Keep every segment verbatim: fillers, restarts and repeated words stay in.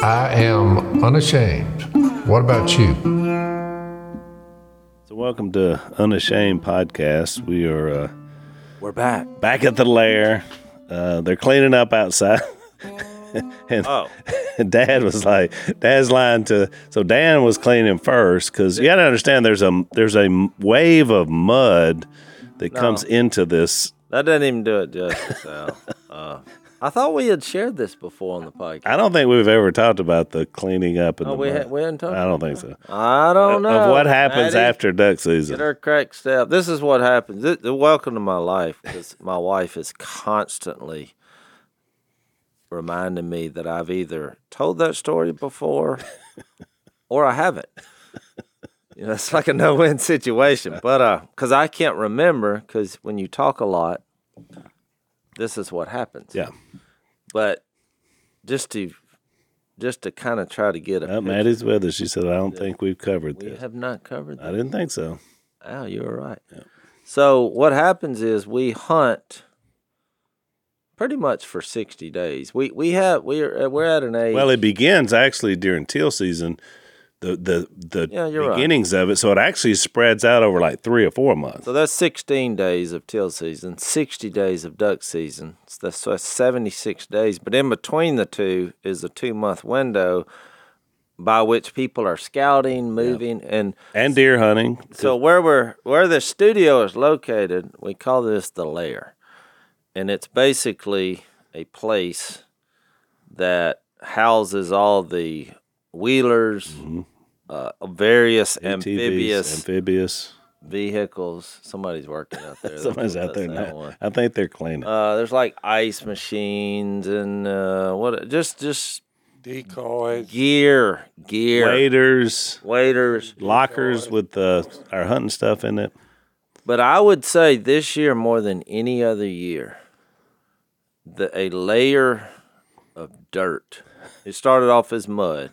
I am unashamed. What about you? So welcome to Unashamed Podcast. We are uh, We're back. back at the lair. Uh, they're cleaning up outside. and Oh. Dad was like, Dad's lying to. So Dan was cleaning first because you got to understand there's a there's a wave of mud that No. comes into this. That doesn't even do it justice, Al. Uh, I thought we had shared this before on the podcast. I don't think we've ever talked about the cleaning up in Oh, the we, mud. ha- we hadn't talked I don't about think so. that? I don't know. Of what happens Maddie, after duck season. Get her crack step. This is what happens. This, welcome to my life, because my wife is constantly reminding me that I've either told that story before or I haven't. You know, it's like a no-win situation. But uh, because I can't remember, because when you talk a lot, this is what happens. Yeah. But just to just to kind of try to get a Uh, picture, Maddie's with us. She said, I don't think we've covered we this. have not covered I that. didn't think so. Oh, you were right. So what happens is we hunt pretty much for sixty days. We we have we're we're at an age. Well, it begins actually during teal season, the the the Yeah, you're right. beginnings of it. So it actually spreads out over like three or four months. So that's sixteen days of teal season, sixty days of duck season. So that's, so that's seventy-six days. But in between the two is a two-month window by which people are scouting, moving, and And deer hunting. so where we're where the studio is located, we call this the lair, and it's basically a place that houses all the wheelers, Mm-hmm. uh, various A T Vs, amphibious amphibious. vehicles. Somebody's working out there. Somebody's out there That's that now. one. I think they're cleaning. Uh, there's like ice machines and uh, what? Just just Decoys. gear, gear, Waders, waiters. lockers with uh, our hunting stuff in it. But I would say this year more than any other year, the a layer of dirt. It started off as mud,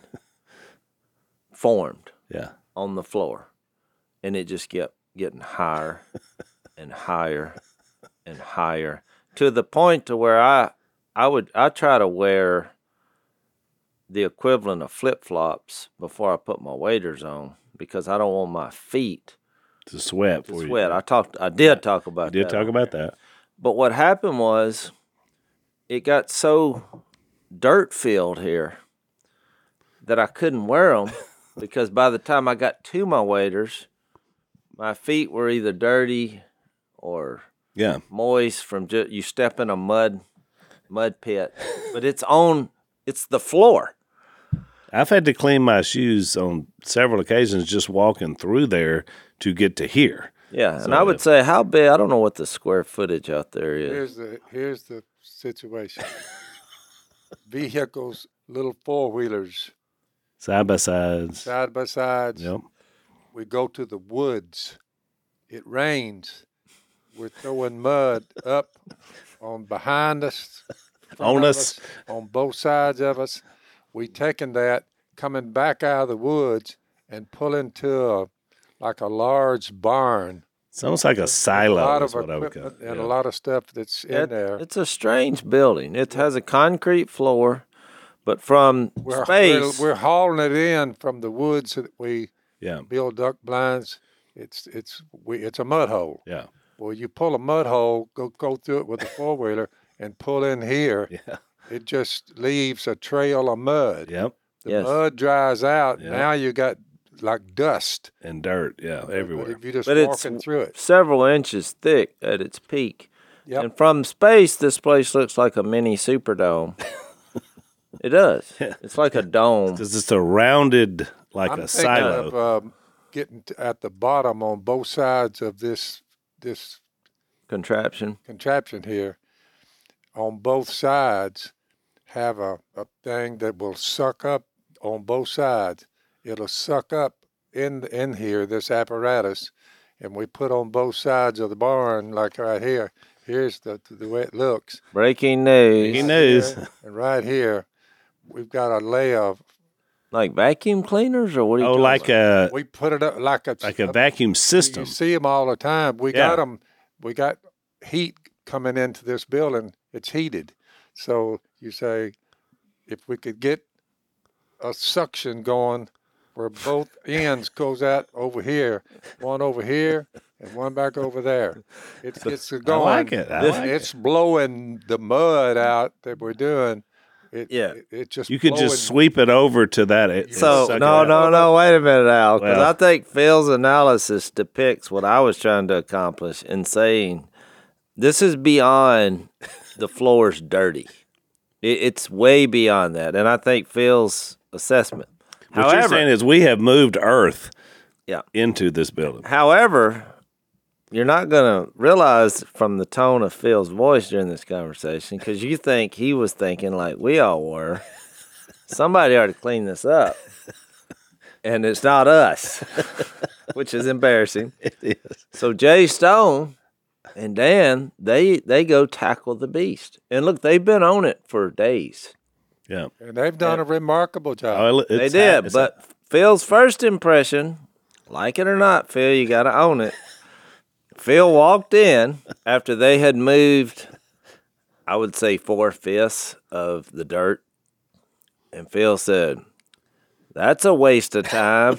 formed Yeah. on the floor, and it just kept getting higher and higher and higher to the point to where I I would I try to wear the equivalent of flip flops before I put my waders on because I don't want my feet To sweat to for sweat. you. I talked I did talk about You did that. talk about that. But what happened was it got so dirt filled here that I couldn't wear them because by the time I got to my waders, my feet were either dirty or Yeah. moist from just you step in a mud mud pit. But it's on it's the floor. I've had to clean my shoes on several occasions just walking through there to get to here. Yeah, and So, I would uh, say how big I don't know what the square footage out there is. Here's the here's the situation. Vehicles, little four wheelers, Side by sides. side by sides. Yep. We go to the woods. It rains. We're throwing mud up on behind us, front On of us. on both sides of us. We taking that, coming back out of the woods and pulling to a like a large barn. It's almost like a silo. a lot is of what I would call equipment it. and Yeah. a lot of stuff that's in It- there. It's a strange building. It has a concrete floor, but from We're, space, we're, we're hauling it in from the woods that we Yeah. build duck blinds. It's it's we it's a mud hole. Yeah. Well, you pull a mud hole, go go through it with a four wheeler, and pull in here. Yeah. It just leaves a trail of mud. Yep. The Yes. mud dries out. Yeah. Now you got like dust And dirt. Yeah. But Everywhere. if you just But it's- walking through it. several inches thick at its peak. Yep. And from space, this place looks like a mini Superdome. It does. It's like a dome. Because it's a rounded, like I'm a thinking silo. of um, getting t- at the bottom on both sides of this this Contraption. contraption here. On both sides, have a, a thing that will suck up on both sides. It'll suck up in in here this apparatus, and we put on both sides of the barn, like right here. Here's the the way it looks. Breaking news. Breaking news. Here, and right here, we've got a layer of. Like vacuum cleaners, or what are you Oh, talking like about? a We put it up like a like a vacuum system. You see them all the time. We Yeah. got them. We got heat coming into this building. It's heated. So you say, if we could get a suction going where both ends goes out over here, one over here and one back over there. It gets going. I like it. I like it's it. blowing the mud out that we're doing. It, Yeah. it, it just You could blowing, just sweep it over to that. It, So suck it no, out. no, no. Wait a minute, Al, because Well- I think Phil's analysis depicts what I was trying to accomplish in saying this is beyond the floor's dirty. It, it's way beyond that, and I think Phil's assessment. What you're However, saying is we have moved Earth yeah. into this building. However, you're not going to realize from the tone of Phil's voice during this conversation, because you think he was thinking like we all were. Somebody ought to clean this up, and it's not us, which is embarrassing. It is. So Jay Stone and Dan, they they go tackle the beast, and look, they've been on it for days. Yeah. and they've done a remarkable job. Oh, it's They ha- did, it's- but Phil's first impression, like it or not, Phil, you got to own it. Phil walked in after they had moved, I would say, four fifths of the dirt, and Phil said, "That's a waste of time."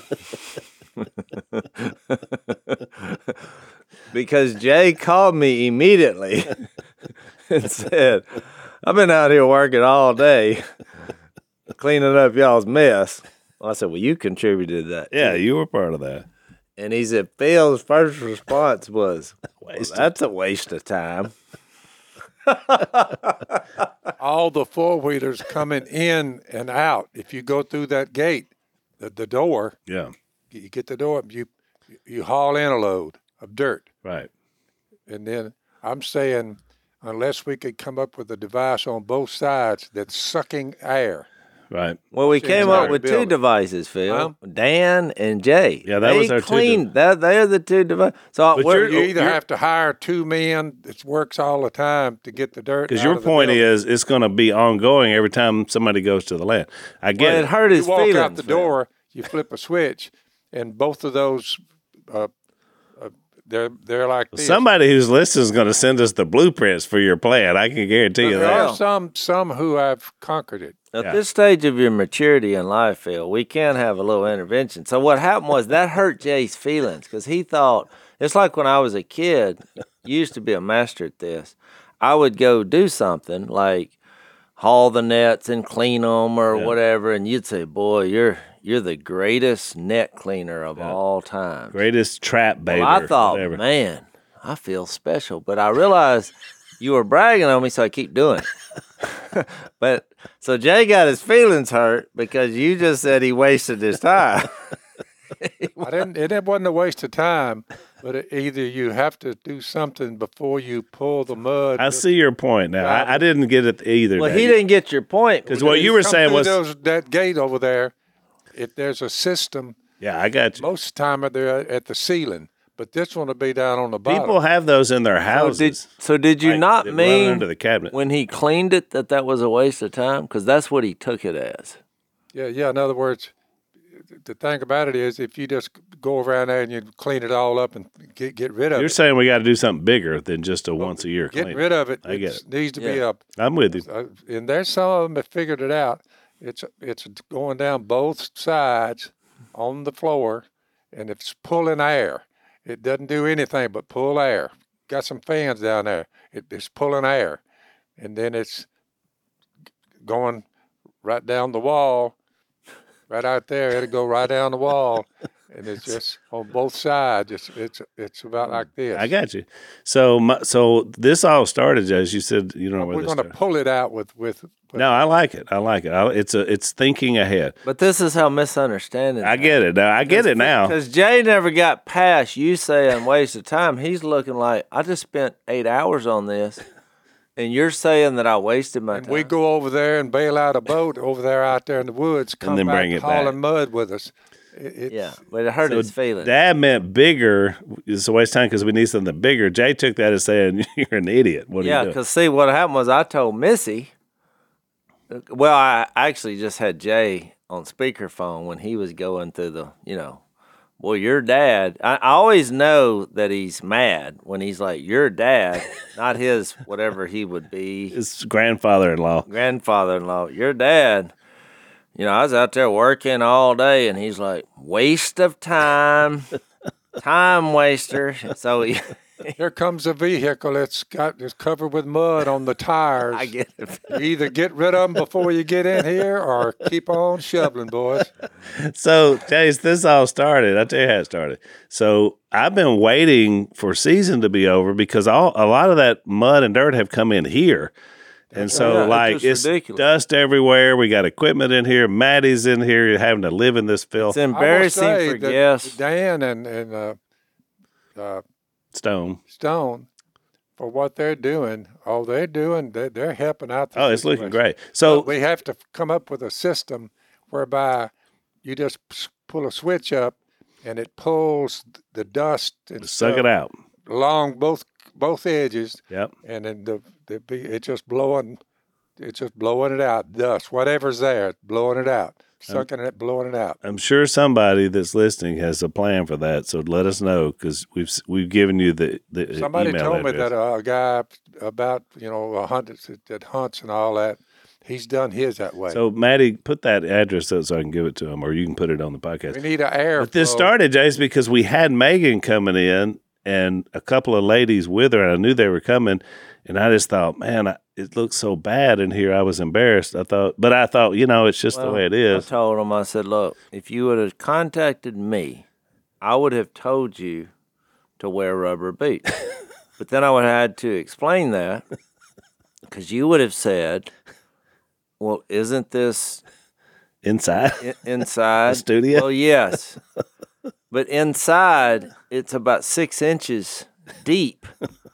Because Jay called me immediately and said, "I've been out here working all day cleaning up y'all's mess." Well, I said, "Well, you contributed to that." yeah, too." you were part of that. And he said, Phil's first response was, well, Waste of "That's a waste of time." All the four wheelers coming in and out. If you go through that gate, the, the door, Yeah. you get the door, you you haul in a load of dirt. Right. And then I'm saying, unless we could come up with a device on both sides that's sucking air. Right. Well, we It's came inside up the with two building. devices, Phil. Huh? Dan and Jay. Yeah, that they was our two cleaned, that, they're the two devices. So But we're, You either you're- have to hire two men that works all the time to get the dirt. Because out your of the point building. is it's going to be ongoing every time somebody goes to the land. I get well, it it. hurt his you walk feelings. out the Phil. door, you flip a switch, and both of those, uh, uh, they're they're like this. Somebody who's listening is going to send us the blueprints for your plan. I can guarantee you there that. are some some who have conquered it. At Yeah. this stage of your maturity in life, Phil, we can have a little intervention. So what happened was that hurt Jay's feelings because he thought it's like when I was a kid. You used to be a master at this. I would go do something like haul the nets and clean them or Yeah. whatever, and you'd say, "Boy, you're you're the greatest net cleaner of all time." Greatest trap baiter. Well, I thought, whatever. man, I feel special, but I realized you were bragging on me, so I keep doing it. But so Jay got his feelings hurt because you just said he wasted his time. I didn't. It, it wasn't a waste of time, but it, either you have to do something before you pull the mud. I see your point now. I, I didn't get it either. Well, day. he didn't get your point. Because what you were Come saying through was, those, that gate over there. If there's a system, yeah, I got you. most of the time they're at the ceiling, but this one will be down on the bottom. People have those in their So houses. did, so did you Like, not that run mean under the cabinet. when he cleaned it that that was a waste of time? Because that's what he took it as. Yeah, yeah. In other words, the thing about it is, if you just go around there and you clean it all up and get get rid of You're it, saying we got to do something bigger than just a once a year get clean. rid of it. I get It needs to be Yeah. up. I'm with you. Uh, and there's some of them that figured it out. It's it's going down both sides on the floor, and it's pulling air. It doesn't do anything but pull air. Got some fans down there. It, it's pulling air, and then it's going right down the wall, right out there. It'll go right down the wall, and it's just on both sides. It's it's it's about like this. I got you. So, my, so this all started, as you said. You don't know where We're this going to started. pull it out with with. with No, I like it. I like it. I, it's a. It's thinking ahead. But this is how misunderstanding. I get it. Now, I get it now. Because Jay never got past you saying waste of time. He's looking like, I just spent eight hours on this, and you're saying that I wasted my And time. we go over there and bail out a boat over there out there in the woods, come then back bring it hauling back. mud with us. It, it's, Yeah, but it hurt So his feelings. Dad meant bigger. It's a waste of time because we need something bigger. Jay took that as saying you're an idiot. What are Yeah, you doing? because see, what happened was I told Missy. Well, I actually just had Jay on speakerphone when he was going through the, you know, well, your dad. I, I always know that he's mad when he's like, your dad, not his whatever he would be, His grandfather-in-law. grandfather-in-law. Your dad you know, I was out there working all day, and he's like, waste of time, time waster. So he, Here comes a vehicle that's got it's covered with mud on the tires. I get it. You either get rid of them before you get in here, or keep on shoveling, boys. So, Chase, this all started. I'll tell you how it started. So, I've been waiting for season to be over because all a lot of that mud and dirt have come in here. And so, Yeah, it's like, just it's ridiculous. dust everywhere. We got equipment in here. Maddie's in here. You're having to live in this filth. It's embarrassing I will say for that guests. Dan and and uh, uh, Stone. Stone, for what they're doing, oh, they're doing, they're, they're helping out. The Oh, it's looking situation. great. So, But we have to come up with a system whereby you just s- pull a switch up and it pulls the dust and suck stuff it out. along both both edges, Yep. and then the, the be it's just blowing, it's just blowing it out. Dust, whatever's there, it's blowing it out, sucking it, blowing it out. I'm sure somebody that's listening has a plan for that. So let us know because we've we've given you the, the Somebody email told me address. that uh, a guy about you know a hunt that, that hunts and all that, he's done his that way. So, Maddie, put that address up so I can give it to him, or you can put it on the podcast. we need an air. But this flow. started, Jace, because we had Megan coming in and a couple of ladies with her, and I knew they were coming, and I just thought, man, I, it looks so bad in here. I was embarrassed. I thought, but I thought, you know, it's just the Well, way it I is. told him, I said, look, if you would have contacted me, I would have told you to wear rubber boots. But then I would have had to explain that because you would have said, well, isn't this Inside, I- inside? The studio? Well, yes. But inside, it's about six inches deep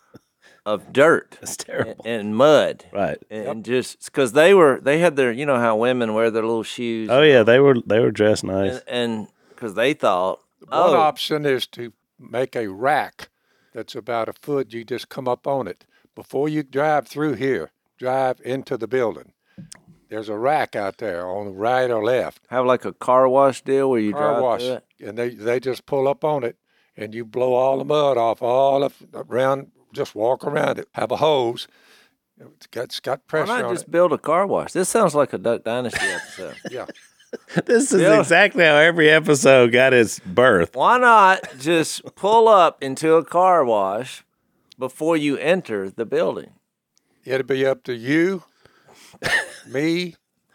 of dirt it's terrible. and, and mud. Right. And just because they were, they had their, you know how women wear their little shoes. Oh yeah, they were they were dressed nice. And because they thought, One oh, option is to make a rack that's about a foot. You just come up on it before you drive through here. Drive into the building. There's a rack out there on the right or left. have like a car wash deal where you Car drive wash, through it. and they they just pull up on it, and you blow all the mud off all of around. Just walk around it. Have a hose. It's got, it's got Why pressure not on just it. build a car wash? This sounds like a Duck Dynasty episode. Yeah. This is Yeah. exactly how every episode got its birth. Why not just pull up into a car wash before you enter the building? It'll be up to you, me,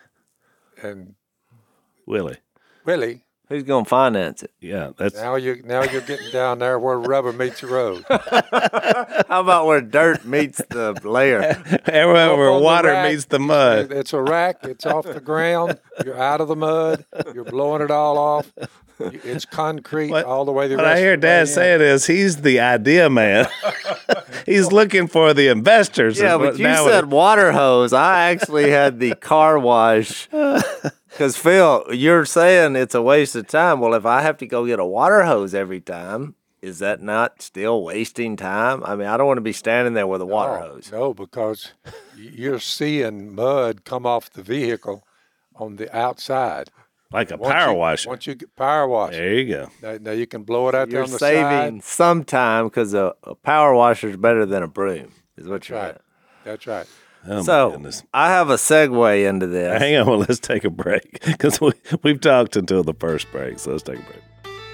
and Willie. Willie. Who's gonna finance it? Yeah, that's Now you now you're getting down there where rubber meets the road. How about where dirt meets the layer? everywhere Up where on the water rack. meets the mud. It's a rack. It's off the ground. You're out of the mud. You're blowing it all off. It's concrete What- all the way the What rest I hear of the way Dad in. saying is he's the idea man. He's looking for the investors. Yeah, is what- but you now said it- water hose. I actually had the car wash. Because, Phil, you're saying it's a waste of time. Well, if I have to go get a water hose every time, is that not still wasting time? I mean, I don't want to be standing there with a water No, hose. No, because you're seeing mud come off the vehicle on the outside. like a Once power you- washer. Once you get power wash, There you go. now, now you can blow it out there You're on the saving side. some time because a, a power washer is better than a broom, is what you're Right. saying. That's right. Oh, my So, goodness. I have a segue into this. Hang on, well, let's take a break because we, we've talked until the first break. So let's take a break.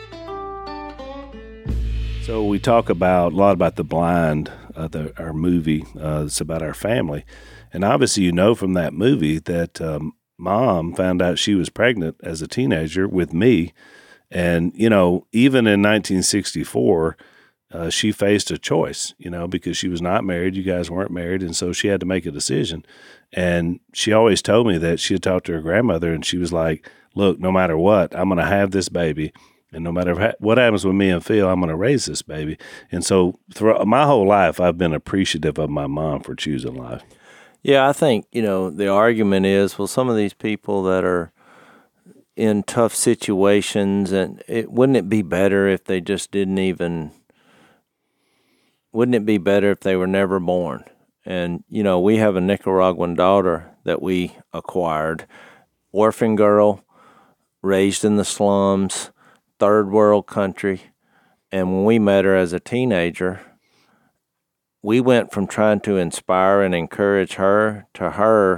So we talk about a lot about The Blind, uh, the, our movie. Uh, it's about our family. And obviously you know from that movie that um, Mom found out she was pregnant as a teenager with me. And, you know, even in nineteen sixty-four, uh, she faced a choice, you know, because she was not married. You guys weren't married. And so she had to make a decision. And she always told me that she had talked to her grandmother and she was like, look, no matter what, I'm going to have this baby. And no matter ha- what happens with me and Phil, I'm going to raise this baby. And so throughout my whole life, I've been appreciative of my mom for choosing life. Yeah, I think, you know, the argument is, well, some of these people that are in tough situations, and it wouldn't it be better if they just didn't even, wouldn't it be better if they were never born? And, you know, we have a Nicaraguan daughter that we acquired, orphan girl, raised in the slums, third world country. And when we met her as a teenager, we went from trying to inspire and encourage her to her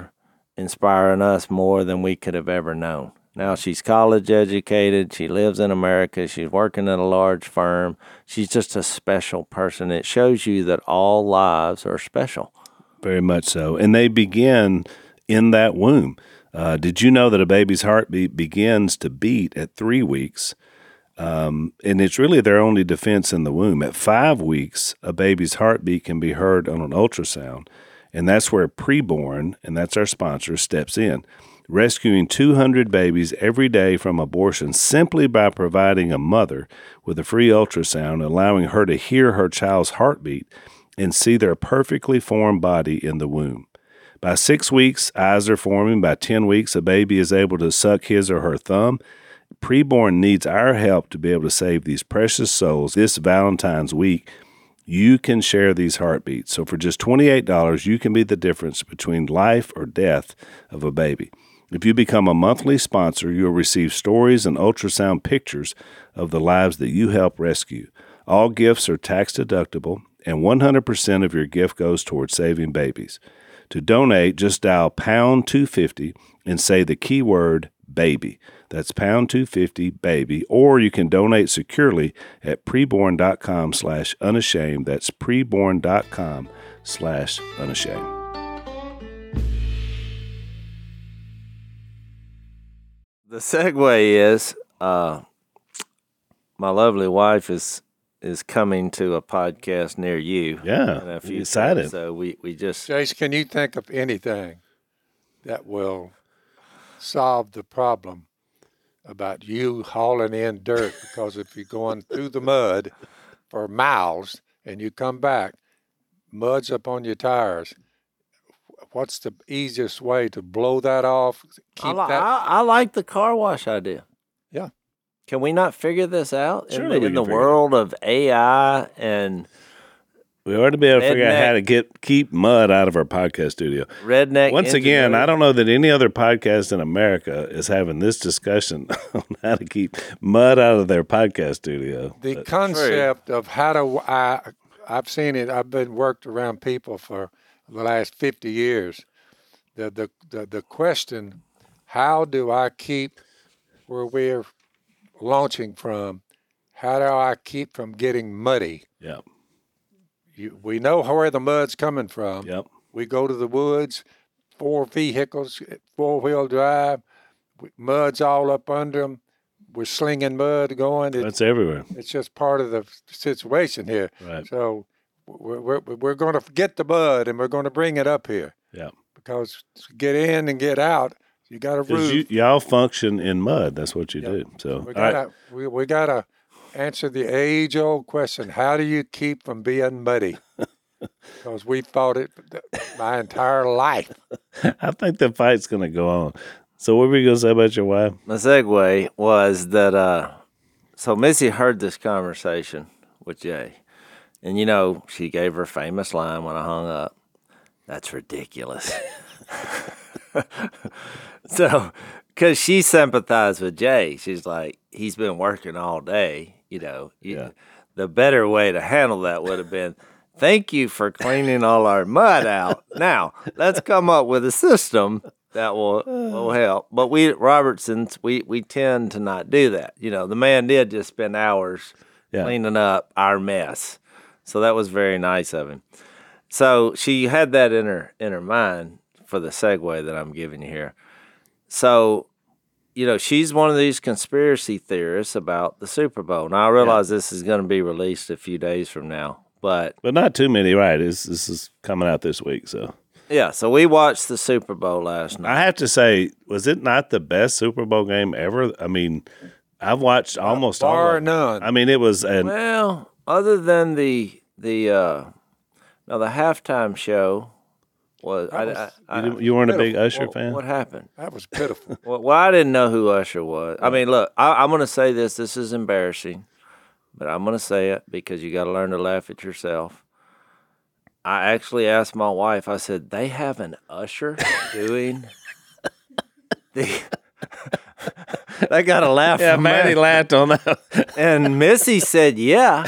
inspiring us more than we could have ever known. Now she's college educated. She lives in America. She's working at a large firm. She's just a special person. It shows you that all lives are special. Very much so. And they begin in that womb. Uh, did you know that a baby's heartbeat begins to beat at three weeks? Um, and it's really their only defense in the womb. At five weeks, a baby's heartbeat can be heard on an ultrasound. And that's where Preborn, and that's our sponsor, steps in, rescuing two hundred babies every day from abortion simply by providing a mother with a free ultrasound, allowing her to hear her child's heartbeat and see their perfectly formed body in the womb. By six weeks, eyes are forming. By ten weeks, a baby is able to suck his or her thumb. Preborn needs our help to be able to save these precious souls this Valentine's week. You can share these heartbeats. So for just twenty-eight dollars, you can be the difference between life or death of a baby. If you become a monthly sponsor, you'll receive stories and ultrasound pictures of the lives that you help rescue. All gifts are tax deductible, and one hundred percent of your gift goes towards saving babies. To donate, just dial pound two fifty and say the keyword baby. That's pound two fifty baby, or you can donate securely at preborn.com slash unashamed. That's preborn.com slash unashamed. The segue is uh, my lovely wife is is coming to a podcast near you. Yeah, in a few I'm excited. days. So we, we just Chase, can you think of anything that will solve the problem about you hauling in dirt? Because if you're going through the mud for miles and you come back, mud's up on your tires. What's the easiest way to blow that off? Keep I, li- that. I, I like the car wash idea. Yeah. Can we not figure this out in Surely the, we in can the figure it world of A I and We ought to be able to figure out Redneck. how to get keep mud out of our podcast studio. redneck? Once again, engineering? I don't know that any other podcast in America is having this discussion on how to keep mud out of their podcast studio. The But concept of how to, I, I've seen it, I've been worked around people for the last fifty years. The, the, the, the question, how do I keep where we're launching from, how do I keep from getting muddy? Yep, You, we know where the mud's coming from. yep. We go to the woods, four vehicles, four-wheel drive, mud's all up under them. We're slinging mud going. It, That's everywhere. it's just part of the situation here. Right. So we're, we're, we're going to get the mud and we're going to bring it up here Yep. because to get in and get out, you got a Because roof. you, y'all function in mud. That's what you do. So, we all right. gotta we, we gotta answer the age-old question: how do you keep from being muddy? Because we fought it my entire life. I think the fight's going to go on. So, what were you going to say about your wife? My segue was that uh, so Missy heard this conversation with Jay, and you know she gave her famous line when I hung up. That's ridiculous. So, because she sympathized with Jay, she's like, he's been working all day. You know, You- Yeah. the better way to handle that would have been, thank you for cleaning all our mud out. Now, let's come up with a system that will will help. But we Robertsons, we we tend to not do that. You know, the man did just spend hours Yeah. cleaning up our mess, so that was very nice of him. So she had that in her in her mind for the segue that I'm giving you here. So, you know, she's one of these conspiracy theorists about the Super Bowl. Now I realize this is going to be released a few days from now, but But not too many, right? It's, this is coming out this week. So, yeah. So we watched the Super Bowl last night. I have to say, was it not the best Super Bowl game ever? I mean, I've watched almost all Bar of it. none. I mean, it was an Well, other than the the uh, no the halftime show was, I, was- I, I, you, didn't- you weren't a big Pitiful. Usher what, fan. what happened? That was pitiful. Well, well, I didn't know who Usher was. I mean, look, I, I'm going to say this. This is embarrassing, but I'm going to say it because you got to learn to laugh at yourself. I actually asked my wife. I said, "They have an Usher doing the." They got to laugh. Yeah, from Maddie that. laughed on that. And Missy said, yeah.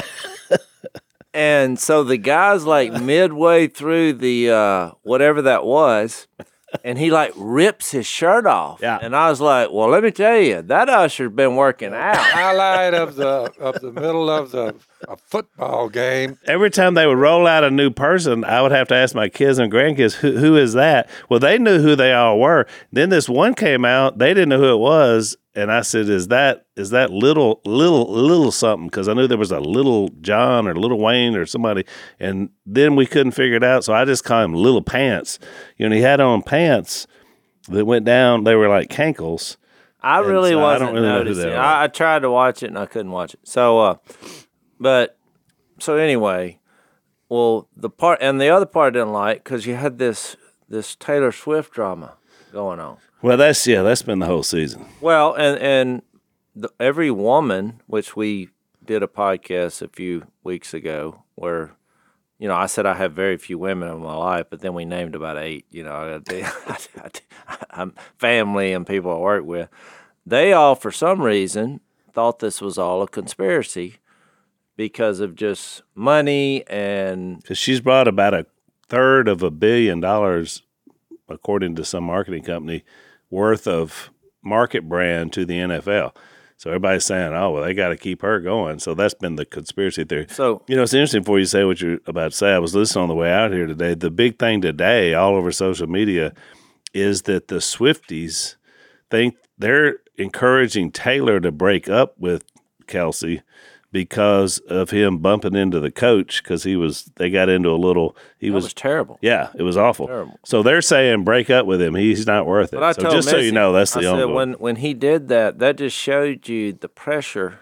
And so the guy's like midway through the, uh, whatever that was, and he like rips his shirt off. Yeah. And I was like, well, let me tell you, that usher's been working out. Highlight of the of the middle of the a football game. Every time they would roll out a new person, I would have to ask my kids and grandkids, who, who is that? Well, they knew who they all were. Then this one came out, they didn't know who it was, and I said, "Is that is that little little little something?" Because I knew there was a Little John or Little Wayne or somebody, and then we couldn't figure it out, so I just called him Little Pants. You know, he had on pants that went down; they were like cankles. I really so wasn't I don't really know who noticing. they are. I, I tried to watch it and I couldn't watch it. So, uh, but so anyway, well, the part and the other part I didn't like because you had this this Taylor Swift drama going on. Well, that's yeah, that's been the whole season. Well, and and the, every woman, which we did a podcast a few weeks ago, where you know I said I have very few women in my life, but then we named about eight. You know, I gotta tell you, I'm family and people I work with. They all, for some reason, thought this was all a conspiracy because of just money and Because she's brought about a third of a billion dollars, according to some marketing company, worth of market brand to the N F L. So everybody's saying, oh, well, they got to keep her going. So that's been the conspiracy theory. so You know, it's interesting before you say what you're about to say. I was listening on the way out here today. The big thing today, all over social media, is that the Swifties think they're encouraging Taylor to break up with Kelsey because of him bumping into the coach because he was they got into a little he that was, was terrible. yeah, it was awful. Terrible. So they're saying break up with him. He's not worth it. But I So told just so Missy, you know, that's the I said ongoing. when when he did that, that just showed you the pressure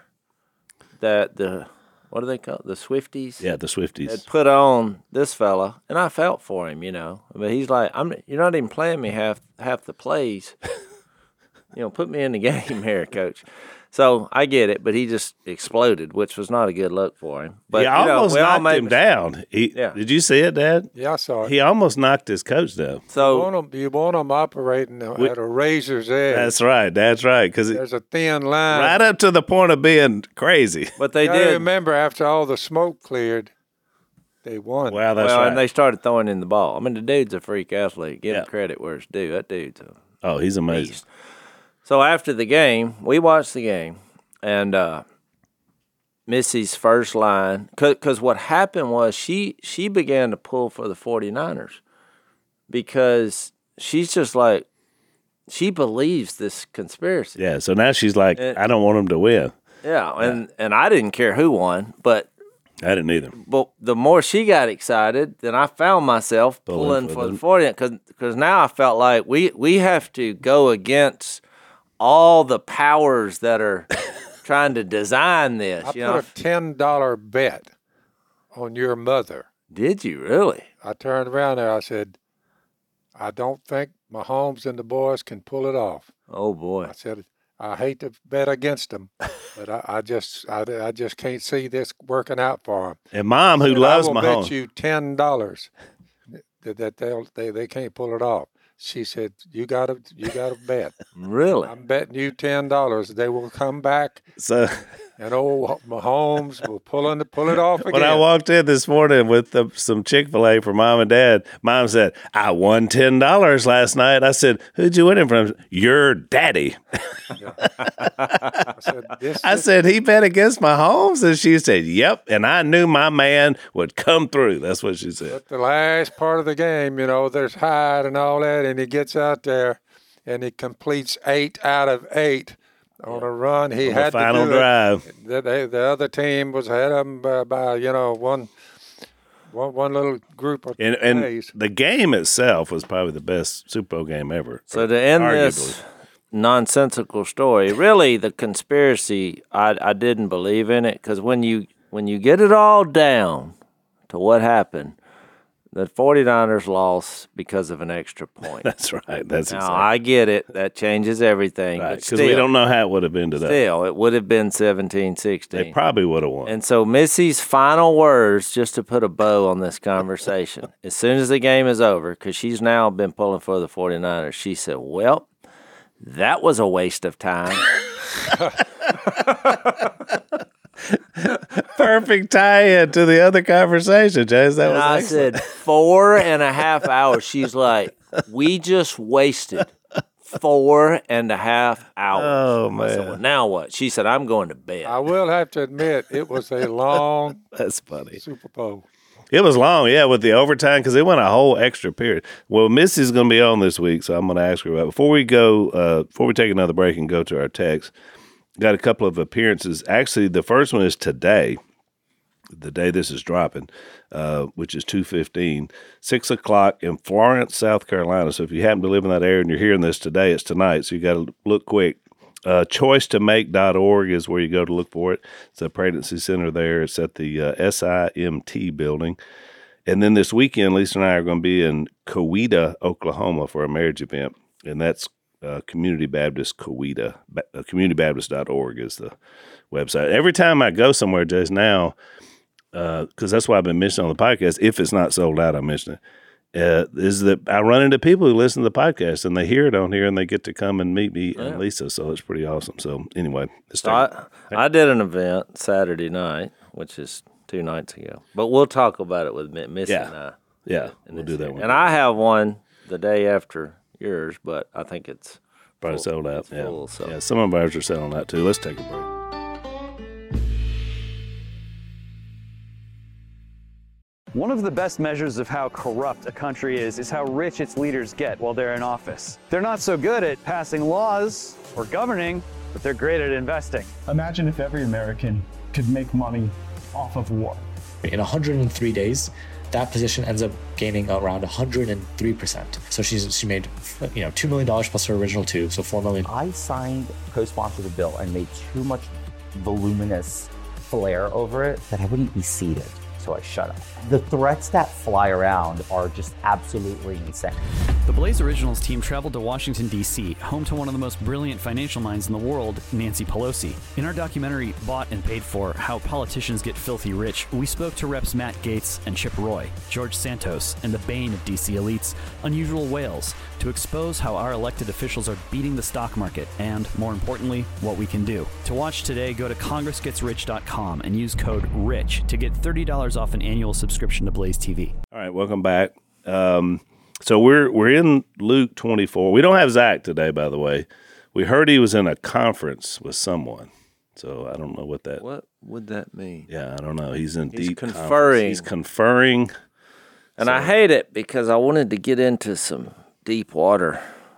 that the what do they call it? The Swifties Yeah, the Swifties. had put on this fella, and I felt for him, you know. But he's like, I'm you're not even playing me half half the plays. You know, put me in the game here, coach. So I get it, but he just exploded, which was not a good look for him. But he you know, almost we all knocked made him mis- down. He, Yeah. Did you see it, Dad? Yeah, I saw it. He almost knocked his coach down. You So want 'em- you want them operating at a razor's edge. That's right. That's right. Because There's a thin line. right up to the point of being crazy. but they I did remember after all the smoke cleared, they won. Wow, that's well, right. and they started throwing in the ball. I mean, the dude's a freak athlete. Give Yeah. him credit where it's due. That dude's a oh, he's amazing. beast. So after the game, we watched the game, and uh, Missy's first line, because what happened was she she began to pull for the 49ers because she's just like, she believes this conspiracy. Yeah, so now she's like, Uh, I don't want him to win. Yeah, and, and I didn't care who won, but I didn't either. but the more she got excited, then I found myself Pulling pulling for for the- the 40 because because now I felt like we, we have to go against all the powers that are trying to design this. I You put know, a ten dollar bet on your mother. did you really? I turned around there. I said, I don't think Mahomes and the boys can pull it off. Oh boy! I said, I hate to bet against them, but I, I just I, I just can't see this working out for them. And Mom, who And loves I will Mahomes. bet you ten dollars that, that they'll, they they can't pull it off. She said, "You got to you got to bet. Really? I'm betting you ten dollars they will come back So and old Mahomes will pull in, pull it off again." when I walked in this morning with the, some Chick-fil-A for Mom and Dad, Mom said, I won ten dollars last night. I said, who'd you win it from? Your daddy. I said, this, I this- said, he bet against Mahomes? And she said, yep. And I knew my man would come through. That's what she said. But the last part of the game, you know, there's Hyde and all that, and he gets out there and he completes eight out of eight on a run. He On the had final to do drive. it. The, the, the other team was ahead of him by, by you know, one, one, one little group of And, and plays. the game itself was probably the best Super Bowl game ever. So to end Arguably. this nonsensical story, really the conspiracy, I I didn't believe in it because when you when you get it all down to what happened, the 49ers lost because of an extra point. That's right. That's Now exactly I get it; that changes everything. right. But Because still, we don't know how it would have been today. still, it would have been seventeen sixteen. They probably would have won. And so Missy's final words, just to put a bow on this conversation, as soon as the game is over, because she's now been pulling for the 49ers, she said, well, that was a waste of time. Perfect tie-in to the other conversation, James. That And was I excellent. said, four and a half hours. She's like, We just wasted four and a half hours. Oh, I said, man. well, now what? She said, I'm going to bed. I will have to admit, it was a long That's funny. Super Bowl. It was long, yeah, with the overtime because it went a whole extra period. Well, Missy's going to be on this week, so I'm going to ask her about it. Before we go, uh, before we take another break and go to our text, got a couple of appearances. Actually, the first one is today, the day this is dropping, uh, which is two fifteen, six o'clock in Florence, South Carolina. So if you happen to live in that area and you're hearing this today, it's tonight, so you got to look quick. Uh, choice to make dot org is where you go to look for it. It's a pregnancy center there. It's at the uh, S I M T building. And then this weekend, Lisa and I are going to be in Coweta, Oklahoma for a marriage event. And that's uh, Community Baptist Coweta. Uh, community baptist dot org is the website. Every time I go somewhere just now, because uh, that's why I've been mentioning on the podcast, if it's not sold out, I mention it. Uh, is that I run into people who listen to the podcast and they hear it on here and they get to come and meet me Yeah. and Lisa, so it's pretty awesome. So anyway, let's So take I, I did an event Saturday night, which is two nights ago. But we'll talk about it with Mi- Missy Yeah. and I. yeah, in we'll this do that year. one. And I have one the day after yours, but I think it's Probably full- sold out. it's Yeah. full, so. yeah, some of ours are selling out too. Let's take a break. One of the best measures of how corrupt a country is is how rich its leaders get while they're in office. They're not so good at passing laws or governing, but they're great at investing. Imagine if every American could make money off of war. In one hundred three days, that position ends up gaining around one hundred three percent. So she's she made you know two million dollars plus her original two, so four million dollars. I signed, co-sponsored the bill and made too much voluminous flair over it that I wouldn't be seated. So I shut up. The threats that fly around are just absolutely insane. The Blaze Originals team traveled to Washington, D C, home to one of the most brilliant financial minds in the world, Nancy Pelosi. In our documentary, Bought and Paid For, How Politicians Get Filthy Rich, we spoke to Reps Matt Gaetz and Chip Roy, George Santos, and the bane of D C elites, Unusual Whales, to expose how our elected officials are beating the stock market and, more importantly, what we can do. To watch today, go to congress gets rich dot com and use code RICH to get thirty dollars off an annual subscription to Blaze T V. All right, welcome back. Um, so we're we're in Luke twenty-four. We don't have Zach today, by the way. We heard he was in a conference with someone. So I don't know what that. What would that mean? Yeah, I don't know. He's in He's deep conferring. conference. He's conferring. And I hate it because I wanted to get into some deep water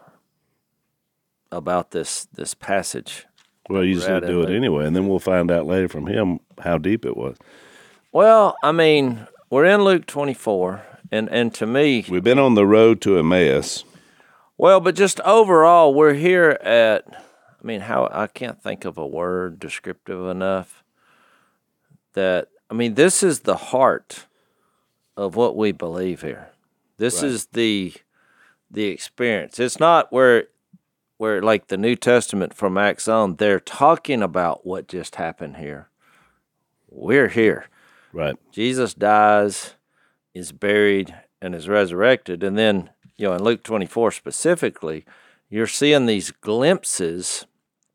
about this this passage. Well, you just Right need to do in it there. anyway, and then we'll find out later from him how deep it was. Well, I mean, we're in Luke twenty-four, and, and to me, We've been on the road to Emmaus. well, but just overall, we're here at, I mean, how, I can't think of a word descriptive enough that, I mean, this is the heart of what we believe here. This Right. is the the experience. It's not where where like the New Testament from Acts on, they're talking about what just happened here. We're here. Right. Jesus dies, is buried, and is resurrected. And then, you know, in Luke twenty-four specifically, you're seeing these glimpses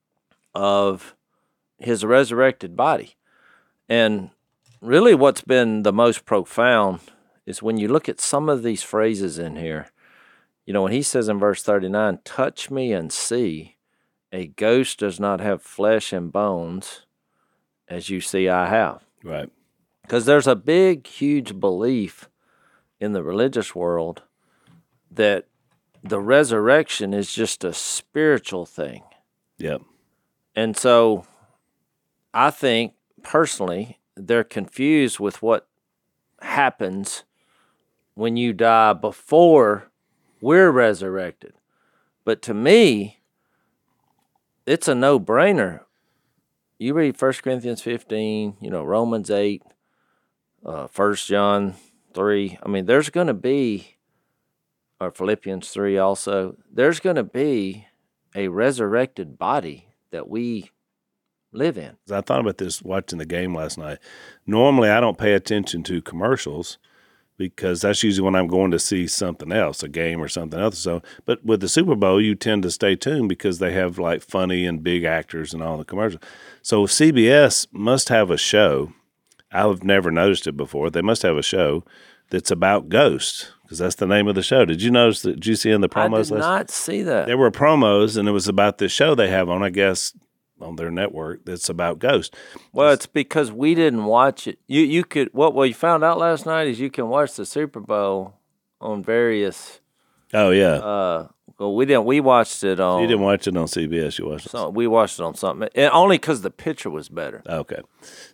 of his resurrected body. And really what's been the most profound is when you look at some of these phrases in here. You know, when he says in verse thirty-nine, touch me and see, a ghost does not have flesh and bones, as you see I have. Right. Because there's a big, huge belief in the religious world that the resurrection is just a spiritual thing. Yep. And so I think, personally, they're confused with what happens when you die before we're resurrected. But to me, it's a no-brainer. You read First Corinthians fifteen, you know, Romans eight, uh, First John three. I mean, there's going to be, or Philippians three also, there's going to be a resurrected body that we live in. I thought about this watching the game last night. Normally, I don't pay attention to commercials because that's usually when I'm going to see something else, a game or something else. So, but with the Super Bowl, you tend to stay tuned because they have like funny and big actors and all the commercials. So C B S must have a show. I've never noticed it before. They must have a show that's about ghosts because that's the name of the show. Did you notice that? Did you see in the promos? I did last? not see that. There were promos, and it was about this show they have on, I guess, on their network that's about ghosts. Well, it's because we didn't watch it. You you could what what you found out last night is you can watch the Super Bowl on various. Oh yeah. Uh, well, we didn't. We watched it on. You didn't watch it on C B S. You watched it. So we watched it on something, and only because the picture was better. Okay.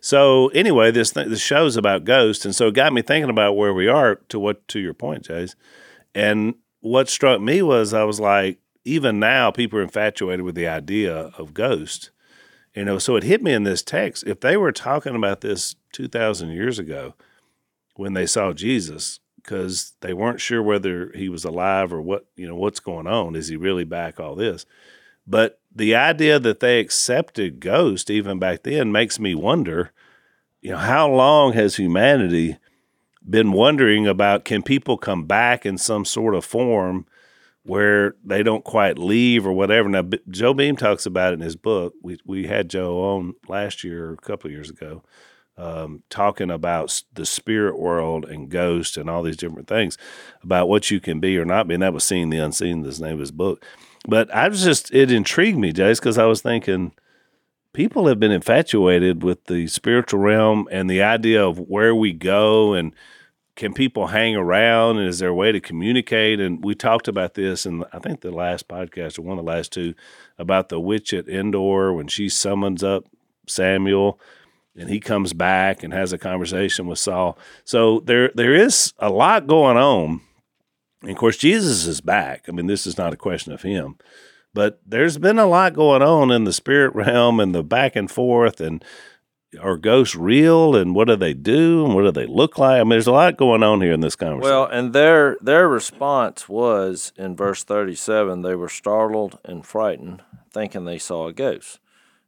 So anyway, this th- this show's about ghosts, and so it got me thinking about where we are. To what to your point, Chase, and what struck me was I was like, even now people are infatuated with the idea of ghosts. You know, so it hit me in this text. If they were talking about this two thousand years ago when they saw Jesus, because they weren't sure whether he was alive or what, you know, what's going on. Is he really back, all this? But the idea that they accepted ghosts even back then makes me wonder, you know, how long has humanity been wondering about, can people come back in some sort of form where they don't quite leave or whatever? Now, Joe Beam talks about it in his book. We we had Joe on last year or a couple of years ago, um, talking about the spirit world and ghosts and all these different things about what you can be or not be. And that was Seeing the Unseen, the name of his book. But I was just, it intrigued me, Jace, because I was thinking people have been infatuated with the spiritual realm and the idea of where we go and can people hang around, and is there a way to communicate? And we talked about this in, I think, the last podcast or one of the last two, about the witch at Endor when she summons up Samuel and he comes back and has a conversation with Saul. So there there is a lot going on. And of course, Jesus is back. I mean, this is not a question of him. But there's been a lot going on in the spirit realm and the back and forth, and are ghosts real, and what do they do, and what do they look like? I mean, there's a lot going on here in this conversation. Well, and their their response was, in verse thirty-seven, they were startled and frightened, thinking they saw a ghost.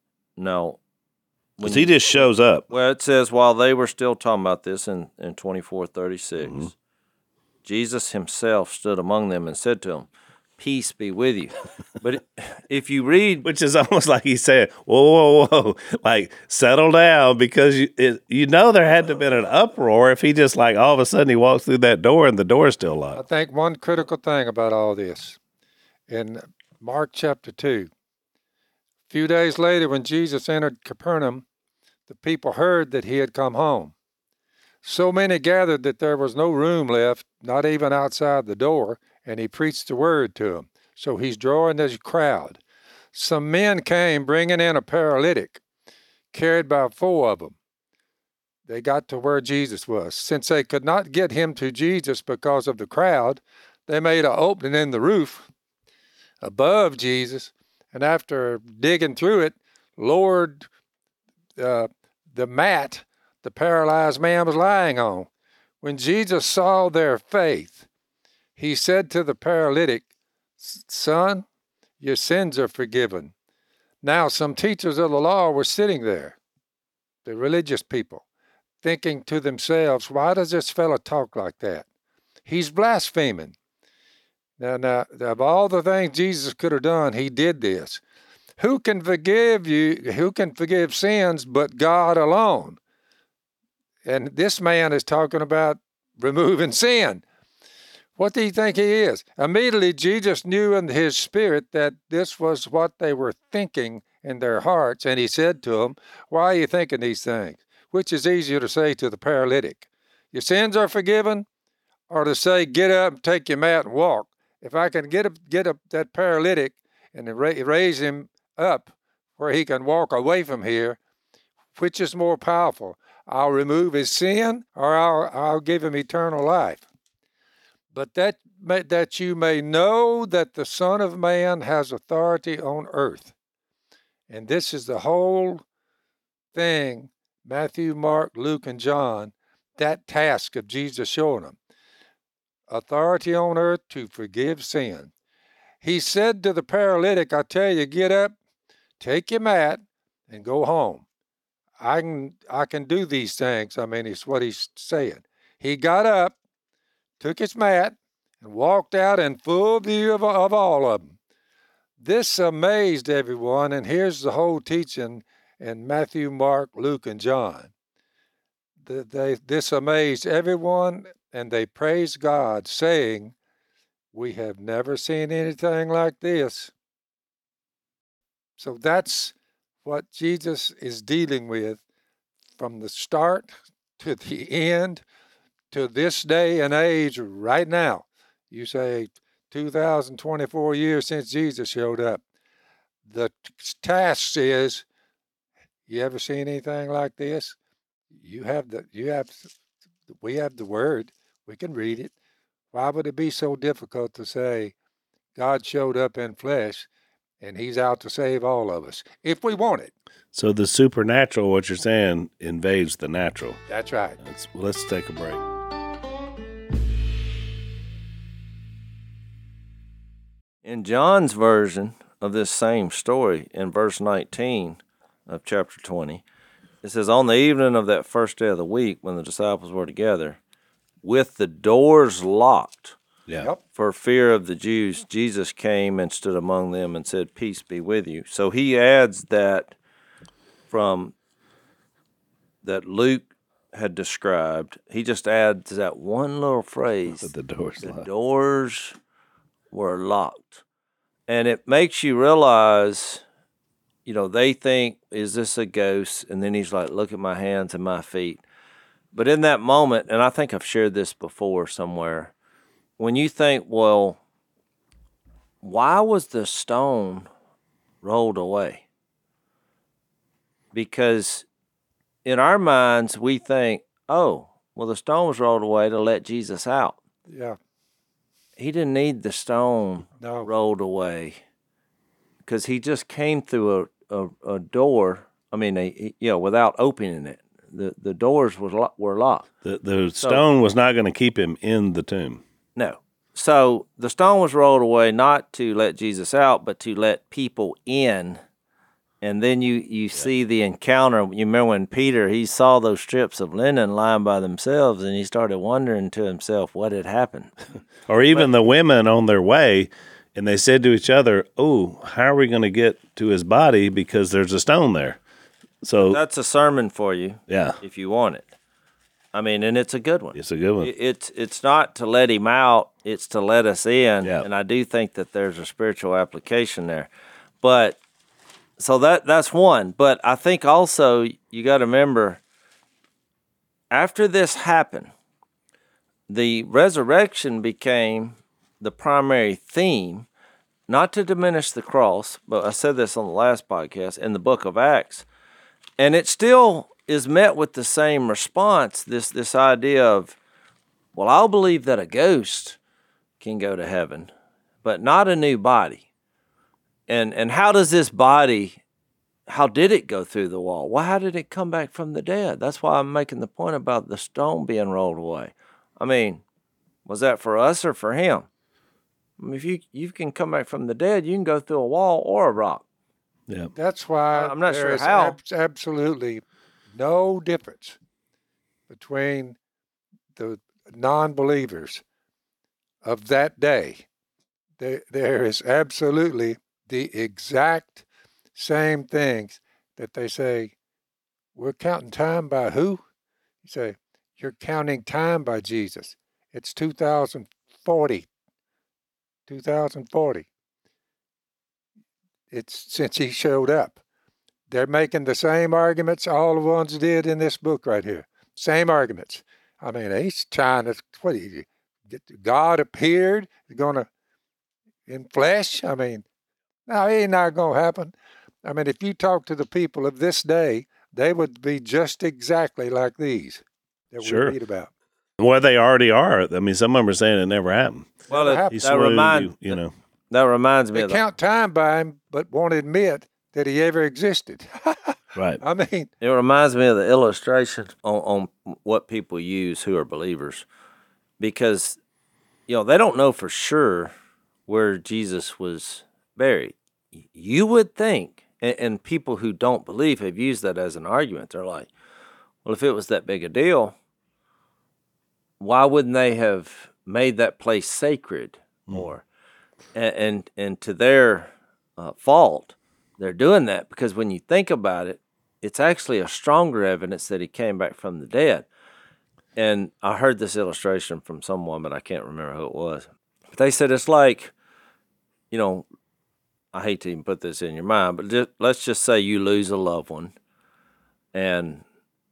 No. Because he just shows up. Well, it says, while they were still talking about this in, in twenty-four thirty-six, mm-hmm. Jesus himself stood among them and said to them, peace be with you. But if you read, which is almost like he said, whoa, whoa, whoa, like settle down, because you it, you know there had to have been an uproar if he just like all of a sudden he walks through that door and the door is still locked. I think one critical thing about all this, in Mark chapter two, a few days later when Jesus entered Capernaum, the people heard that he had come home. So many gathered that there was no room left, not even outside the door, and he preached the word to them. So he's drawing this crowd. Some men came bringing in a paralytic, carried by four of them. They got to where Jesus was. Since they could not get him to Jesus because of the crowd, they made an opening in the roof above Jesus, and after digging through it, lowered uh, the mat the paralyzed man was lying on. When Jesus saw their faith, he said to the paralytic, son, your sins are forgiven. Now, some teachers of the law were sitting there, the religious people, thinking to themselves, why does this fellow talk like that? He's blaspheming. Now, now, of all the things Jesus could have done, he did this. Who can forgive you, who can forgive sins but God alone? And this man is talking about removing sin. What do you think he is? Immediately, Jesus knew in his spirit that this was what they were thinking in their hearts, and he said to them, why are you thinking these things? Which is easier to say to the paralytic? Your sins are forgiven, or to say, get up, take your mat, and walk? If I can get up, get up that paralytic and raise him up where he can walk away from here, which is more powerful? I'll remove his sin, or I'll, I'll give him eternal life. But that, that you may know that the Son of Man has authority on earth. And this is the whole thing, Matthew, Mark, Luke, and John, that task of Jesus showing them. Authority on earth to forgive sin. He said to the paralytic, I tell you, get up, take your mat, and go home. I can I can do these things. I mean, it's what he's saying. He got up, took his mat, and walked out in full view of, of all of them. This amazed everyone, and here's the whole teaching in Matthew, Mark, Luke, and John. The, they, this amazed everyone and they praised God, saying, "We have never seen anything like this." So that's what Jesus is dealing with from the start to the end to this day and age right now. You say two thousand twenty-four years since Jesus showed up. The task is, you ever seen anything like this? You have the, you have, we have the word. We can read it. Why would it be so difficult to say God showed up in flesh and he's out to save all of us if we want it? So the supernatural, what you're saying, invades the natural. That's right. That's, well, let's take a break. In John's version of this same story, in verse nineteen of chapter twenty, it says, "On the evening of that first day of the week, when the disciples were together, with the doors locked, Yeah. Yep. for fear of the Jews, Jesus came and stood among them and said, 'Peace be with you.'" So he adds that from that Luke had described. He just adds that one little phrase. But the doors The locked. doors were locked. And it makes you realize, you know, they think, is this a ghost? And then he's like, look at my hands and my feet. But in that moment, and I think I've shared this before somewhere, when you think, well, why was the stone rolled away? Because in our minds, we think, oh, well, the stone was rolled away to let Jesus out. Yeah. He didn't need the stone No. rolled away because he just came through a, a, a door. I mean, a, you know, without opening it. The the doors was lo- were locked. The, the stone was not going to keep him in the tomb. No. So the stone was rolled away not to let Jesus out, but to let people in. And then you, you yeah. see the encounter. You remember when Peter, he saw those strips of linen lying by themselves, and he started wondering to himself what had happened. Or even But- the women on their way, and they said to each other, oh, how are we going to get to his body because there's a stone there? So That's a sermon for you, yeah, if you want it. I mean, and it's a good one. it's a good one. It- It's it's not to let him out; it's to let us in. Yeah. And I do think that there's a spiritual application there. But so that that's one. But I think also you got to remember, after this happened, the resurrection became the primary theme. Not to diminish the cross, but I said this on the last podcast in the book of Acts, and it still is met with the same response, this this idea of, well, I'll believe that a ghost can go to heaven, but not a new body. And and how does this body, how did it go through the wall? Well, how did it come back from the dead? That's why I'm making the point about the stone being rolled away. I mean, was that for us or for him? I mean, if you, you can come back from the dead, you can go through a wall or a rock. Yeah. That's why I'm not there sure is how. ab- absolutely no difference between the non-believers of that day. There, there is absolutely the exact same things that they say, we're counting time by who? You say, you're counting time by Jesus. It's two thousand forty. two thousand forty. It's since he showed up. They're making the same arguments all the ones did in this book right here. Same arguments. I mean, he's trying to, what do you, God appeared, going to, in flesh? I mean, no, it ain't not going to happen. I mean, if you talk to the people of this day, they would be just exactly like these that Sure. we read about. Well, they already are. I mean, some of them are saying it never happened. Well, Never it, happened. He that slew remind you, you know. that reminds me They of the, count time by him, but won't admit that he ever existed. Right. I mean, it reminds me of the illustration on, on what people use who are believers, because you know they don't know for sure where Jesus was buried. You would think, and, and people who don't believe have used that as an argument. They're like, well, if it was that big a deal, why wouldn't they have made that place sacred more? And, and and to their uh, fault, they're doing that because when you think about it, it's actually a stronger evidence that he came back from the dead. and I heard this illustration from someone, but I can't remember who it was. But they said it's like, you know, I hate to even put this in your mind, but just, let's just say you lose a loved one, and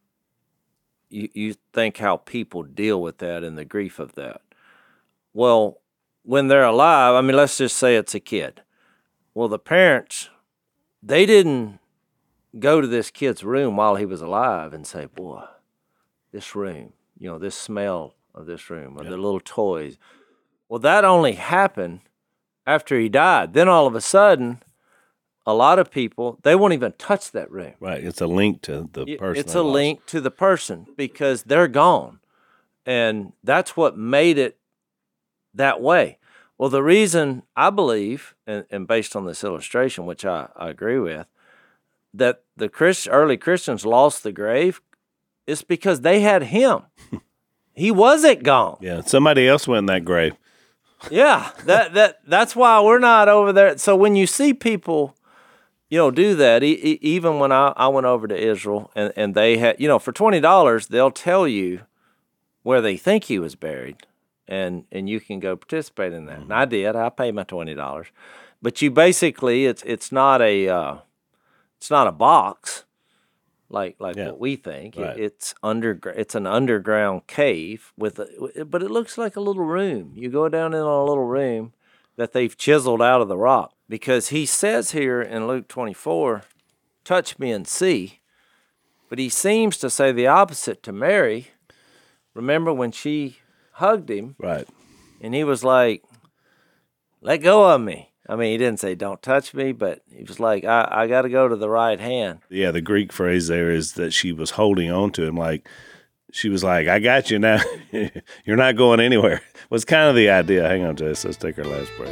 you you think how people deal with that and the grief of that. Well, when they're alive, I mean, let's just say it's a kid. Well, the parents, they didn't go to this kid's room while he was alive and say, boy, this room, you know, this smell of this room, or Yep. the little toys. Well, that only happened after he died. Then all of a sudden, a lot of people, they won't even touch that room. Right. It's a link to the Y- person. It's they a lost. link to the person because they're gone. And that's what made it that way. Well, the reason I believe, and, and based on this illustration, which I, I agree with, that the Christ, early Christians lost the grave is because they had him. He wasn't gone. Yeah. Somebody else went in that grave. Yeah, that that that's why we're not over there. So when you see people, you know, do that, e- e- even when I, I went over to Israel and, and they had, you know, for twenty dollars, they'll tell you where they think he was buried, and and you can go participate in that. And I did. I paid my twenty dollars, but you basically, it's it's not a uh, it's not a box like like Yeah. what we think. It- Right. it's under it's an underground cave with a, but it looks like a little room. You go down in a little room that they've chiseled out of the rock, because he says here in Luke twenty-four, touch me and see. But he seems to say the opposite to Mary. Remember when she hugged him Right. and he was like, let go of me. I mean, he didn't say don't touch me, but he was like, I, I got to go to the right hand. Yeah. The Greek phrase there is that she was holding on to him. Like, she was like, I got you now. You're not going anywhere. Was kind of the idea. Hang on, Jess. Let's take our last break.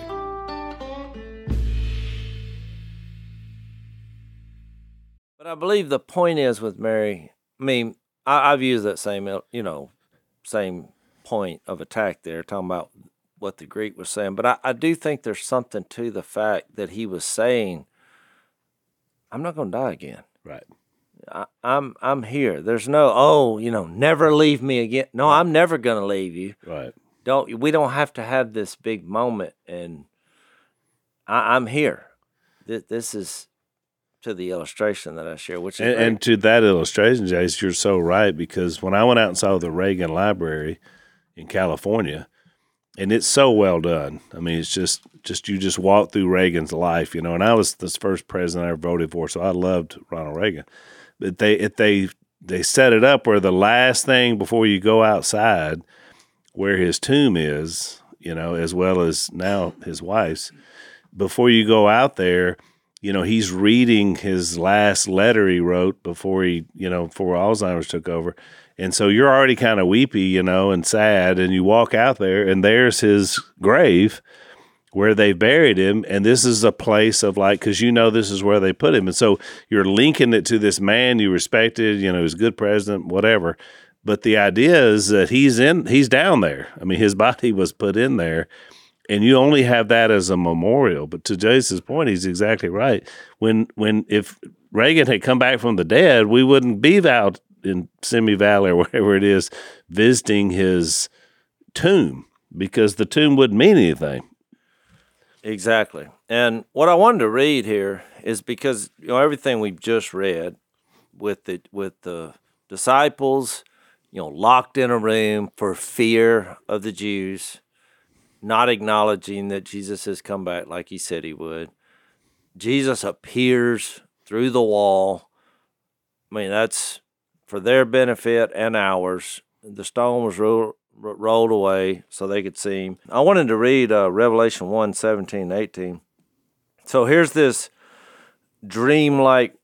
But I believe the point is with Mary, I mean, I, I've used that same, you know, same point of attack there, talking about what the Greek was saying. But I, I do think there's something to the fact that he was saying, I'm not going to die again. Right. I, I'm I'm here. There's no, oh, you know, never leave me again. No, I'm never going to leave you. Right. Don't we don't have to have this big moment, and I, I'm here. This, this is to the illustration that I share, which is And, very- and to that illustration, Jace, you're so right, because when I went out and saw the Reagan Library in California, and it's so well done. I mean, it's just, just you just walk through Reagan's life, you know. And I was the first president I ever voted for, so I loved Ronald Reagan. But they, if they, they set it up where the last thing before you go outside, where his tomb is, you know, as well as now his wife's, before you go out there, you know, he's reading his last letter he wrote before he, you know, before Alzheimer's took over. And so you're already kind of weepy, you know, and sad, and you walk out there and there's his grave where they buried him. And this is a place of like, because you know this is where they put him. And so you're linking it to this man you respected, you know, he's a good president, whatever. But the idea is that he's in, he's down there. I mean, his body was put in there, and you only have that as a memorial. But to Jason's point, he's exactly right. When, when, if Reagan had come back from the dead, we wouldn't be out in Simi Valley or wherever it is visiting his tomb, because the tomb wouldn't mean anything. Exactly. And what I wanted to read here is because, you know, everything we've just read with the with the disciples, you know, locked in a room for fear of the Jews, not acknowledging that Jesus has come back like he said he would. Jesus appears through the wall. I mean, that's for their benefit and ours. The stone was ro- rolled away so they could see him. I wanted to read uh, Revelation one, seventeen, eighteen. So here's this dreamlike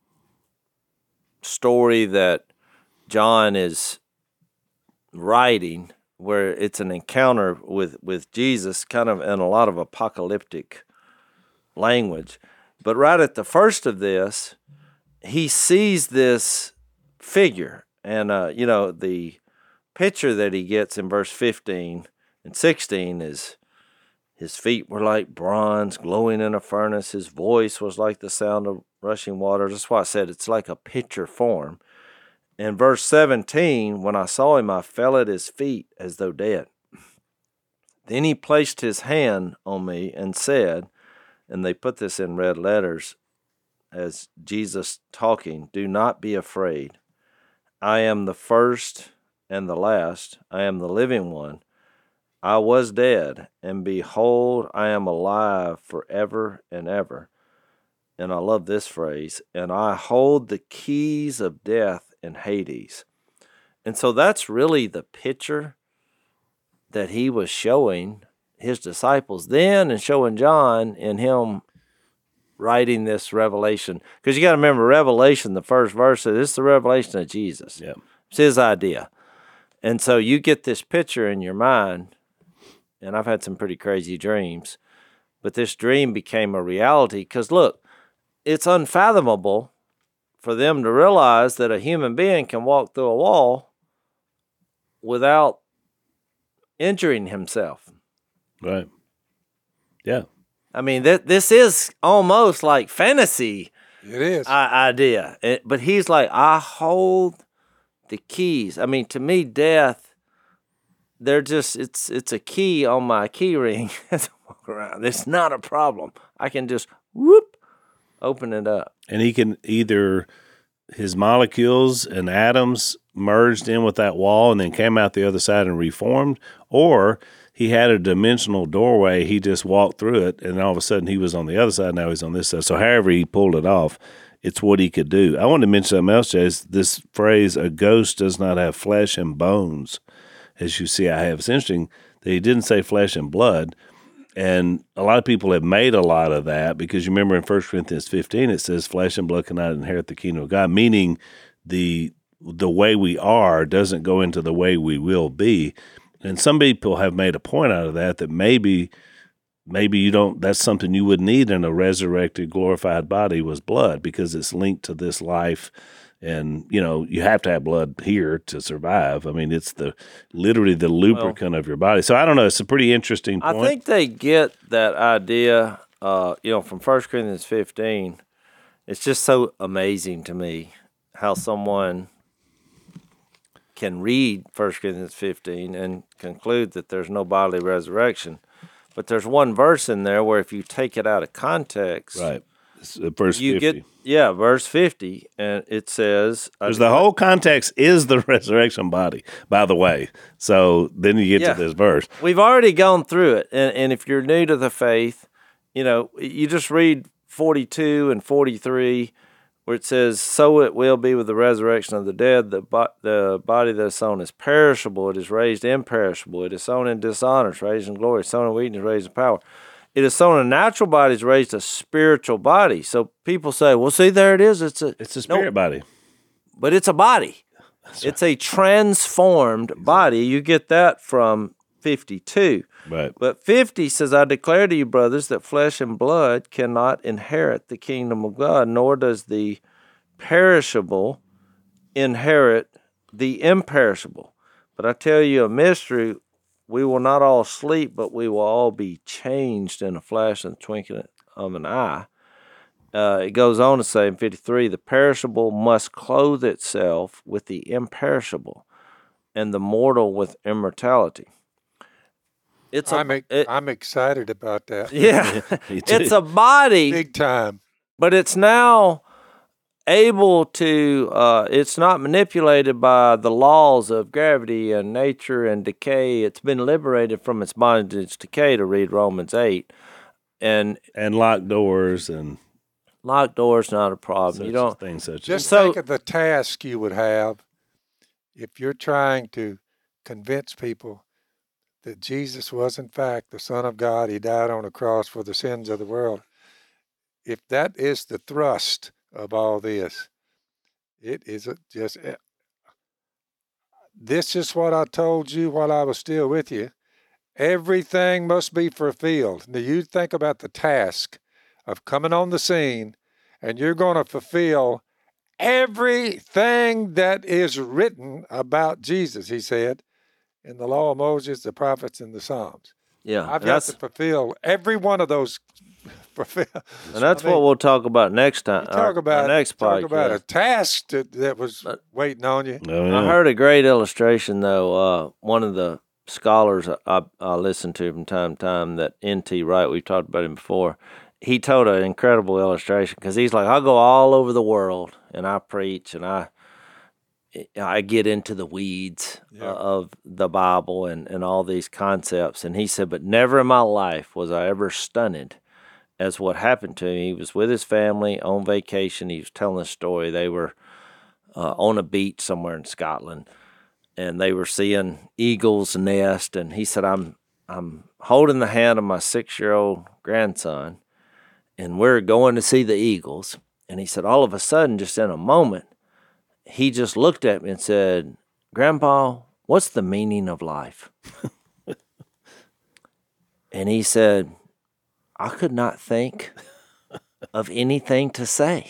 story that John is writing, where it's an encounter with, with Jesus, kind of in a lot of apocalyptic language. But right at the first of this, he sees this figure. And, uh, you know, the picture that he gets in verse fifteen and sixteen is his feet were like bronze glowing in a furnace. His voice was like the sound of rushing water. That's why I said it's like a picture form. In verse seventeen, when I saw him, I fell at his feet as though dead. Then he placed his hand on me and said, and they put this in red letters as Jesus talking, "Do not be afraid. I am the first and the last. I am the living one. I was dead, and behold, I am alive forever and ever." And I love this phrase, "and I hold the keys of death and Hades." And so that's really the picture that he was showing his disciples then and showing John in him writing this revelation. Because you got to remember, Revelation, the first verse, this is the revelation of Jesus. Yeah. It's his idea. And so you get this picture in your mind, and I've had some pretty crazy dreams, but this dream became a reality because, look, it's unfathomable for them to realize that a human being can walk through a wall without injuring himself. Right. Yeah. I mean, th- this is almost like fantasy It is. I- idea. It, but he's like, I hold the keys. I mean, to me, death, they're just, it's it's a key on my key ring as I walk around. It's not a problem. I can just, whoop, open it up. And he can either, his molecules and atoms merged in with that wall and then came out the other side and reformed, or he had a dimensional doorway. He just walked through it, and all of a sudden he was on the other side. Now he's on this side. So however he pulled it off, it's what he could do. I want to mention something else, Jay. This phrase, "a ghost does not have flesh and bones," as you see I have. It's interesting that he didn't say flesh and blood. And a lot of people have made a lot of that because you remember in First Corinthians fifteen, it says flesh and blood cannot inherit the kingdom of God, meaning the the way we are doesn't go into the way we will be. And some people have made a point out of that, that maybe maybe you don't, that's something you would need in a resurrected, glorified body was blood because it's linked to this life. And, you know, you have to have blood here to survive. I mean, it's the literally the lubricant well, of your body. So I don't know. It's a pretty interesting point. I think they get that idea, uh, you know, from First Corinthians fifteen. It's just so amazing to me how someone can read First Corinthians fifteen and conclude that there's no bodily resurrection. But there's one verse in there where if you take it out of context, right. It's verse you fifty. Get, yeah, verse fifty, and it says... Because the whole context is the resurrection body, by the way. So then you get yeah, to this verse. We've already gone through it, and, and if you're new to the faith, you know, you just read forty-two and forty-three, where it says, "So it will be with the resurrection of the dead. The, bo- the body that is sown is perishable. It is raised imperishable. It is sown in dishonor. It's raised in glory. It's sown in weakness, raised in power. It is sown a natural body, is raised a spiritual body." So people say, well, see, there it is. It's a it's a spirit no, body. But it's a body. That's it's right. a transformed exactly. body. You get that from fifty-two. Right. But fifty says, "I declare to you, brothers, that flesh and blood cannot inherit the kingdom of God, nor does the perishable inherit the imperishable. But I tell you a mystery, we will not all sleep, but we will all be changed in a flash and twinkling of an eye." Uh, it goes on to say in fifty-three, "The perishable must clothe itself with the imperishable, and the mortal with immortality." It's a, I'm, e- it, I'm excited about that. Yeah. It's a body. Big time. But it's now able to, uh, it's not manipulated by the laws of gravity and nature and decay. It's been liberated from its bondage decay, to read Romans eight. And and locked doors and... Locked doors, not a problem. Such you don't... Things such just as, think so, of the task you would have if you're trying to convince people that Jesus was, in fact, the Son of God. He died on a cross for the sins of the world. If that is the thrust of all this, it is just... This is what I told you while I was still with you. Everything must be fulfilled. Now, you think about the task of coming on the scene, and you're going to fulfill everything that is written about Jesus, he said, in the law of Moses, the prophets, and the Psalms. Yeah, I've got to fulfill every one of those fulfill. And that's I mean, what we'll talk about next time. Talk our, about our next talk podcast. about a task that, that was waiting on you. Oh, yeah. I heard a great illustration though. Uh, one of the scholars I, I listen to from time to time, that N T Wright, we've talked about him before. He told an incredible illustration because he's like, I go all over the world and I preach and I I get into the weeds Yeah. uh, of the Bible and, and all these concepts. And he said, but never in my life was I ever stunned as what happened to him. He was with his family on vacation. He was telling a story. They were uh, on a beach somewhere in Scotland, and they were seeing eagles nest. And he said, I'm I'm holding the hand of my six-year-old grandson, and we're going to see the eagles. And he said, all of a sudden, just in a moment, he just looked at me and said, Grandpa, what's the meaning of life? And he said, I could not think of anything to say.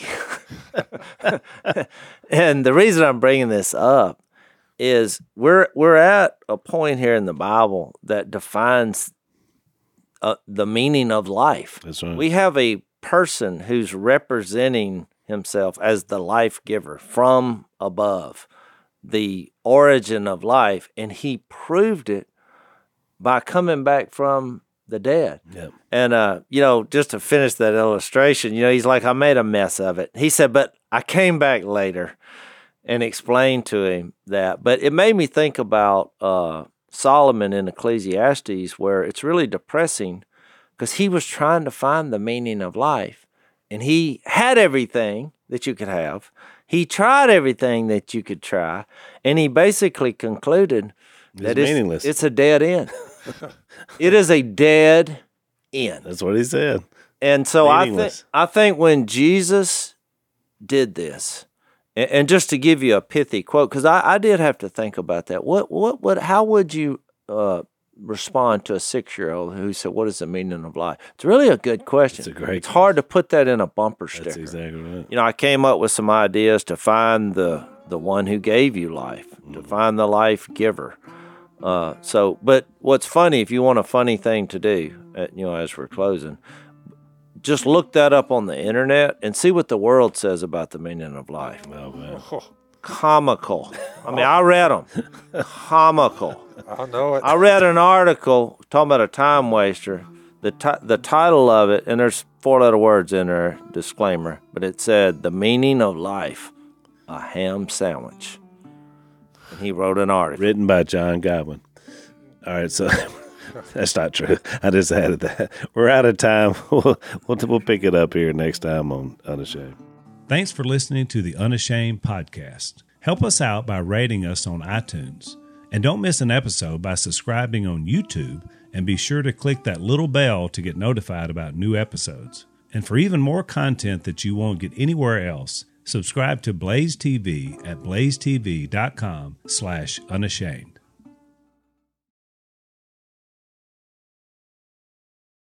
And the reason I'm bringing this up is we're we're at a point here in the Bible that defines uh, the meaning of life. That's right. We have a person who's representing himself as the life giver from above, the origin of life, and he proved it by coming back from the dead. Yep. And, uh, you know, just to finish that illustration, you know, he's like, I made a mess of it. He said, but I came back later and explained to him that. But it made me think about uh, Solomon in Ecclesiastes, where it's really depressing because he was trying to find the meaning of life. And he had everything that you could have. He tried everything that you could try. And he basically concluded It's that meaningless. it's, it's a dead end. It is a dead end. That's what he said. And so I think Meaningless. I think when Jesus did this, and, and just to give you a pithy quote, because I, I did have to think about that. What what what? How would you uh, respond to a six-year-old who said, "What is the meaning of life?" It's really a good question. It's a great It's hard to put that in a bumper sticker. That's exactly right. You know, I came up with some ideas to find the the one who gave you life, to find the life giver. Uh, so, but what's funny, if you want a funny thing to do, uh, you know, as we're closing, just look that up on the internet and see what the world says about the meaning of life. Oh, man. Comical. I mean, I read them. Comical. I know it. I read an article talking about a time waster. The ti- the title of it, and there's four letter words in there, disclaimer, but it said, "The meaning of life, a ham sandwich." And he wrote an article. Written by John Godwin. All right, so that's not true. I just added that. We're out of time. We'll, we'll, we'll pick it up here next time on Unashamed. Thanks for listening to the Unashamed podcast. Help us out by rating us on iTunes. And don't miss an episode by subscribing on YouTube, and be sure to click that little bell to get notified about new episodes. And for even more content that you won't get anywhere else, subscribe to Blaze T V at blazetv.com slash unashamed.